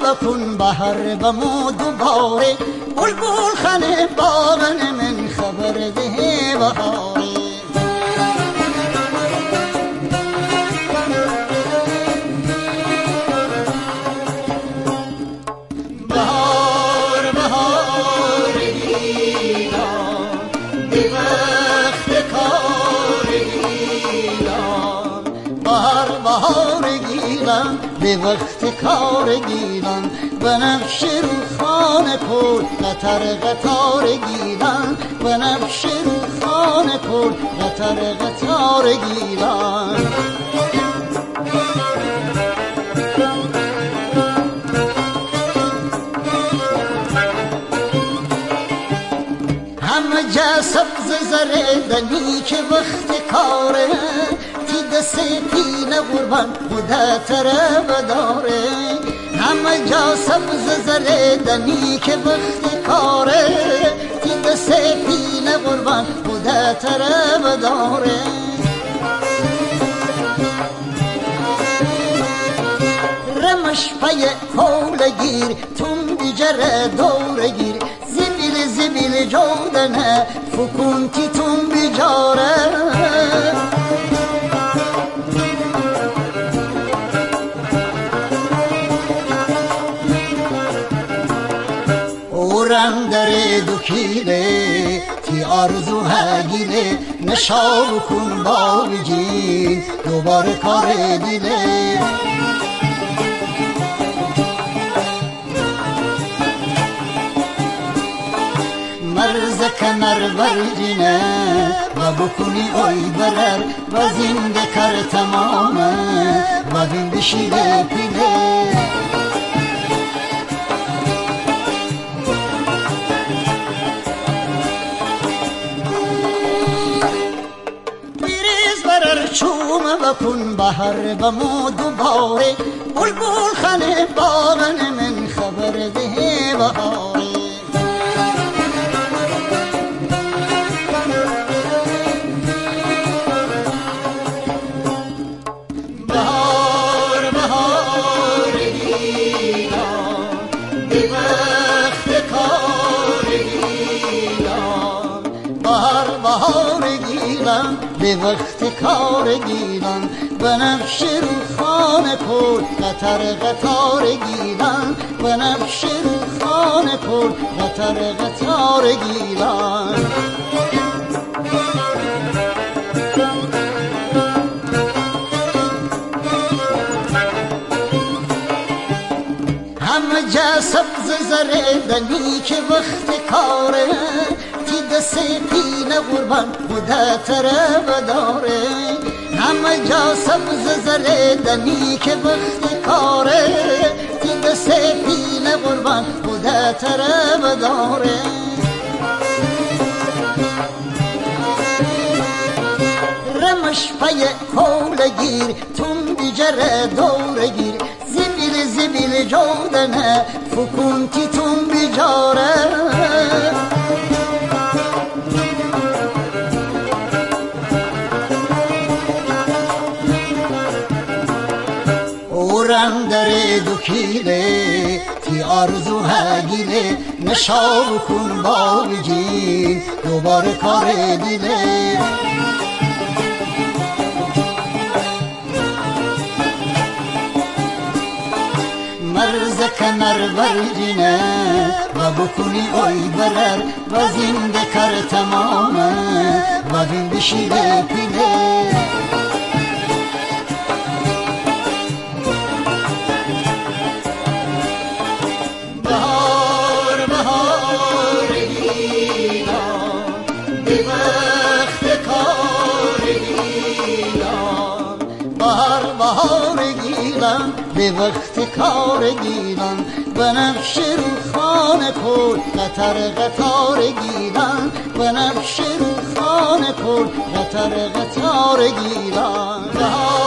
بکن بهر بمو دوباره بلبل خانه باغن من خبر ده بهاره به وقت کار گیلان بنفش روخانه کن قطر قطار گیلان بنفش روخانه کن قطر قطار گیلان همه جا سبز زردنی که وقت کاره سپین قربان خدا طرف داره همه جا سبز زردنی که وقت کاره تید سپین قربان خدا طرف داره رمش پای کولگیر تون بیجره دورگیر زبیل زبیل جودنه فکونتی تون بیجاره دره دوکیله تی آرزو هگیله نشاو کن باوجی دوباره کار دیله مرز کنر ورجینه و بکنی اوی برر و زنده کر تمامه و بین بشیله پیله چوم بکن بهر بمو دوباره بلبل خانه باغن من خبر ده بهاره بهار بهار گیلان به وقت کار گیلان بهار بهار گیلان به وقت کار گیلان بنفش روخانه کن قطر قطار گیلان بنفش روخانه کن قطر قطار گیلان همه جا سبز زردنی که وقت کاره تید سپین قربان خدا طرف داره همه جا سبز زردنی که وقت کاره تید سپین قربان خدا طرف داره رمش پای کولگیر تون بیجره دورگیر زبیل زبیل جودنه فکونتی تون بیجاره دره دوکیله تی آرزو هگیله نشاو کن باوجی دوباره کار دیله مرز کنر ورجینه و بکنی اوی برر و زنده کر تمامه و بین بشیله پیله به وقت کار گیلان بنفش روخانه کن قطر قطار گیلان بنفش روخانه کن قطر قطار گیلان